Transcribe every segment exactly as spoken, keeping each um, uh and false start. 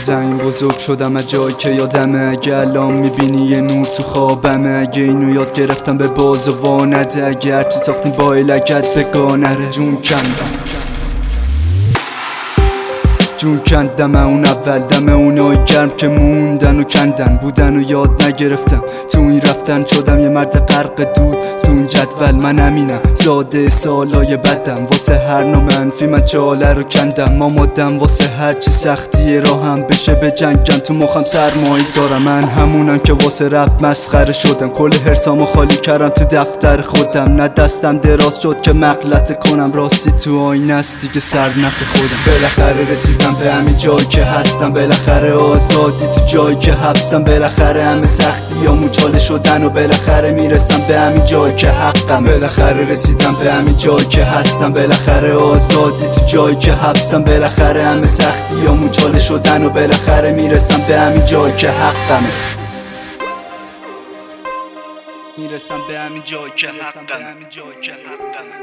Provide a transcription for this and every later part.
زمین بزرگ شدم از جایی که یادمه. اگه الان میبینی یه نور تو خوابمه، اگه اینو یاد گرفتم به باز و وانده، اگه هرچی ساختیم با لگت بگانره. جون کندم جون کندم اون اول، دم اونای گرم که موندن و کندن بودن و یاد نگرفتم. تو این رفتن شدم یه مرد غرق دود تو این جدول. من امینم زاده سالای بدم، واسه هر نوع منفی من چاله رو کندم. آمادم واسه هرچی سختی راهم بشه به جنگم. تو مخم سرمایی دارم، من همونم که واسه رپ مسخره شدم. کل حرسامو خالی کردم تو دفتر خودم. نه دستم دراز شد که مغلطه کنم، راستی تو آینه است دیگه سرنخ خودم. بالاخره رسیدم به همین جایی که هستم، بالاخره آزادی تو جایی که حبسم. بالاخره همه سختی همون چاله شدن و بالاخره میرسم به همین جایی که حقم. بالاخره رسیدم به همین جایی که هستم، بالاخره آزادی تو جایی که حبسم. بالاخره همه سختی همون چاله شدن و بالاخره میرسم به همین جایی که حقمه. میرسم به همین جایی که حقمه. میرسم به همین جایی که حقمه.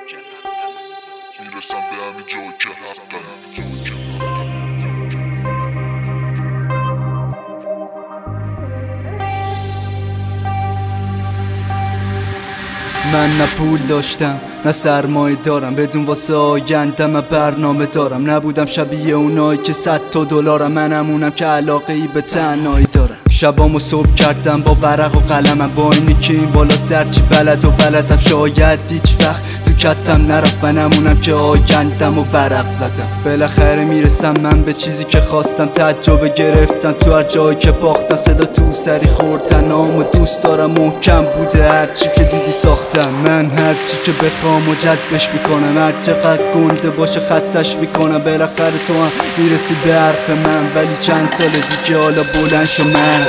من نه پول داشتم نه سرمایه دارم، بدون واسه آیندم من برنامه دارم. نبودم شبیه اونایی که صد تا دلارم، من همونم که علاقه ای به تنهایی دارم. شبامو صبح کردم با ورق و قلمم، با اینی که این بالا سرچی بلد و بلدم. شاید هیچ وقت تو کتم نرفت، من همونم که آیندم و ورق زدم. بالاخره میرسم من به چیزی که خواستم، تجربه گرفتم تو هر جایی که باختم. صدا تو سری خوردن نامو دوست دارم، محکم بوده هرچی که دیدی ساختم. من هرچی که بخوام و جذبش میکنم، هر چقدر گنده باشه خستش میکنم. بالاخره تو هم میرسی به حرف من، ولی چند سال دیگه حالا بلند شو مرد.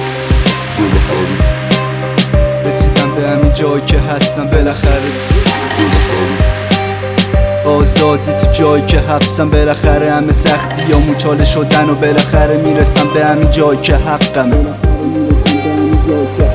رسیدم به همین جایی که هستم، بالاخره آزادی تو جایی که حبسم. بالاخره همه سختی همون چاله شدن و بالاخره میرسم به همین جایی که حقمه.